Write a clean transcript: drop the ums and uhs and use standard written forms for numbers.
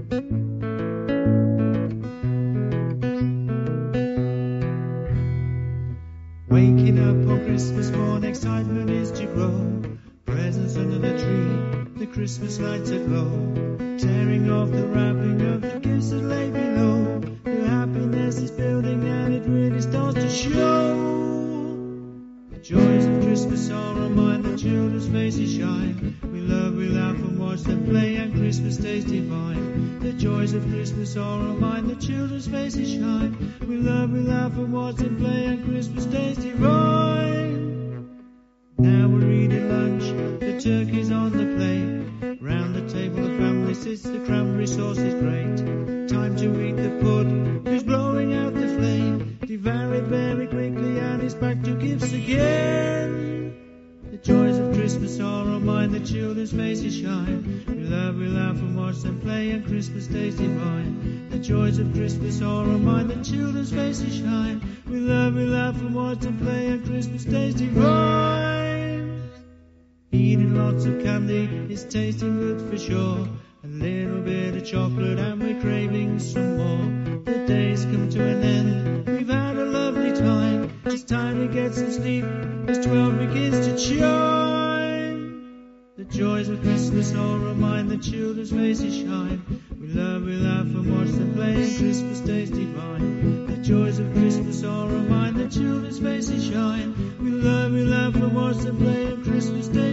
Waking up on Christmas morn, excitement is to grow. Presents under the tree, the Christmas lights aglow. Tearing off the wrapping of the gifts that lay below. The happiness is building and it really starts to show. The joys of Christmas are on mine, the children's faces shine. We laugh and watch them play, and Christmas Day's divine. The joys of Christmas are on mine, the children's faces shine. We laugh and watch them play, and Christmas Day's divine. Now we're eating lunch, the turkey's on the plate. Round the table the family sits, the cranberry sauce is great. Time to eat the pud, who's blowing out the flame. Devour it very quickly and it's back to gifts again. The joys of Christmas are on mine, the children's faces shine. We laugh and watch them play, and Christmas Day's divine. The joys of Christmas are on mine, the children's faces shine. We laugh and watch them play, and Christmas Day's divine. Eating lots of candy, it's tasting good for sure. A little bit of chocolate and we're craving some more. The days come to an end, we've had a lovely time. It's time to get some sleep as 12 begins to chime. The joys of Christmas are on mine, the children's faces shine. We laugh and watch them play, and Christmas Day's divine. The joys of Christmas are on mine, the children's faces shine. We laugh and watch them play, and Christmas Day